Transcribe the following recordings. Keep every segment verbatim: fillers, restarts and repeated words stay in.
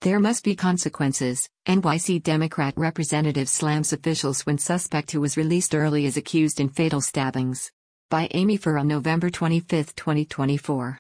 There must be consequences, N Y C Democrat representative slams officials when suspect who was released early is accused in fatal stabbings. By Amy Furr on November twenty-fifth, twenty twenty-four.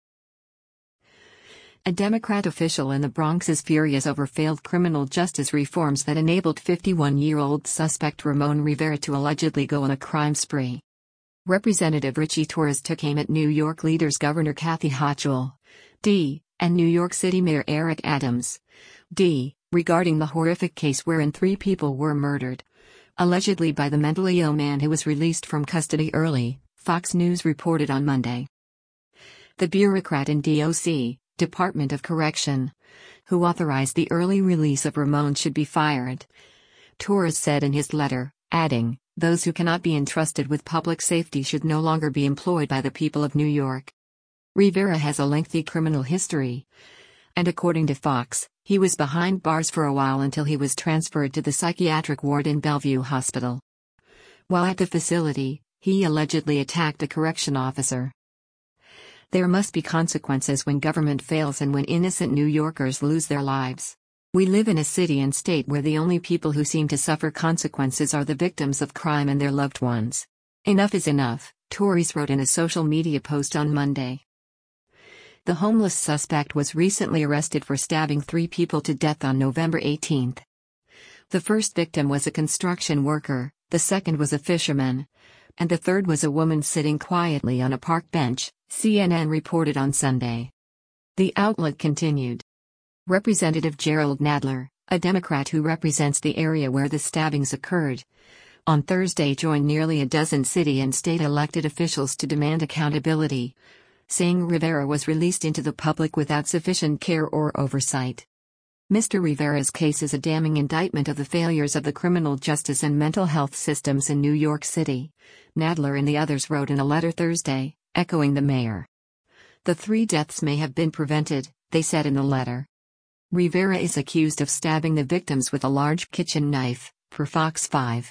A Democrat official in the Bronx is furious over failed criminal justice reforms that enabled fifty-one-year-old suspect Ramon Rivera to allegedly go on a crime spree. Representative Richie Torres took aim at New York leaders Governor Kathy Hochul, D, and New York City Mayor Eric Adams, D, regarding the horrific case wherein three people were murdered, allegedly by the mentally ill man who was released from custody early, Fox News reported on Monday. The bureaucrat in D O C, Department of Correction, who authorized the early release of Ramon should be fired, Torres said in his letter, adding, "Those who cannot be entrusted with public safety should no longer be employed by the people of New York." Rivera has a lengthy criminal history, and according to Fox, he was behind bars for a while until he was transferred to the psychiatric ward in Bellevue Hospital. While at the facility, he allegedly attacked a correction officer. There must be consequences when government fails and when innocent New Yorkers lose their lives. We live in a city and state where the only people who seem to suffer consequences are the victims of crime and their loved ones. Enough is enough, Torres wrote in a social media post on Monday. The homeless suspect was recently arrested for stabbing three people to death on November eighteenth. The first victim was a construction worker, the second was a fisherman, and the third was a woman sitting quietly on a park bench, C N N reported on Sunday. The outlet continued. Representative Jerrold Nadler, a Democrat who represents the area where the stabbings occurred, on Thursday joined nearly a dozen city and state elected officials to demand accountability, saying Rivera was released into the public without sufficient care or oversight. Mister Rivera's case is a damning indictment of the failures of the criminal justice and mental health systems in New York City, Nadler and the others wrote in a letter Thursday, echoing the mayor. The three deaths may have been prevented, they said in the letter. Rivera is accused of stabbing the victims with a large kitchen knife, per Fox five.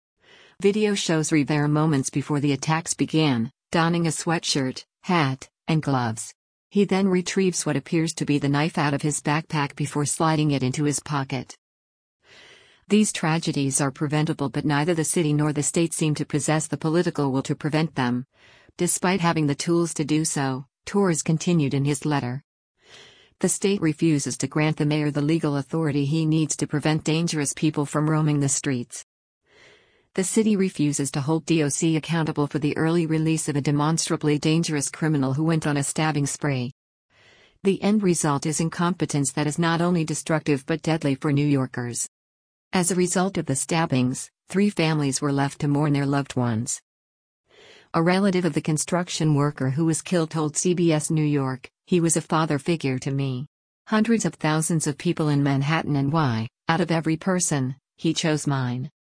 Video shows Rivera moments before the attacks began, donning a sweatshirt, hat, and gloves. He then retrieves what appears to be the knife out of his backpack before sliding it into his pocket. These tragedies are preventable, but neither the city nor the state seem to possess the political will to prevent them, despite having the tools to do so, Torres continued in his letter. The state refuses to grant the mayor the legal authority he needs to prevent dangerous people from roaming the streets. The city refuses to hold D O C accountable for the early release of a demonstrably dangerous criminal who went on a stabbing spree. The end result is incompetence that is not only destructive but deadly for New Yorkers. As a result of the stabbings, three families were left to mourn their loved ones. A relative of the construction worker who was killed told C B S New York, "He was a father figure to me. Hundreds of thousands of people in Manhattan, and why, out of every person, he chose mine."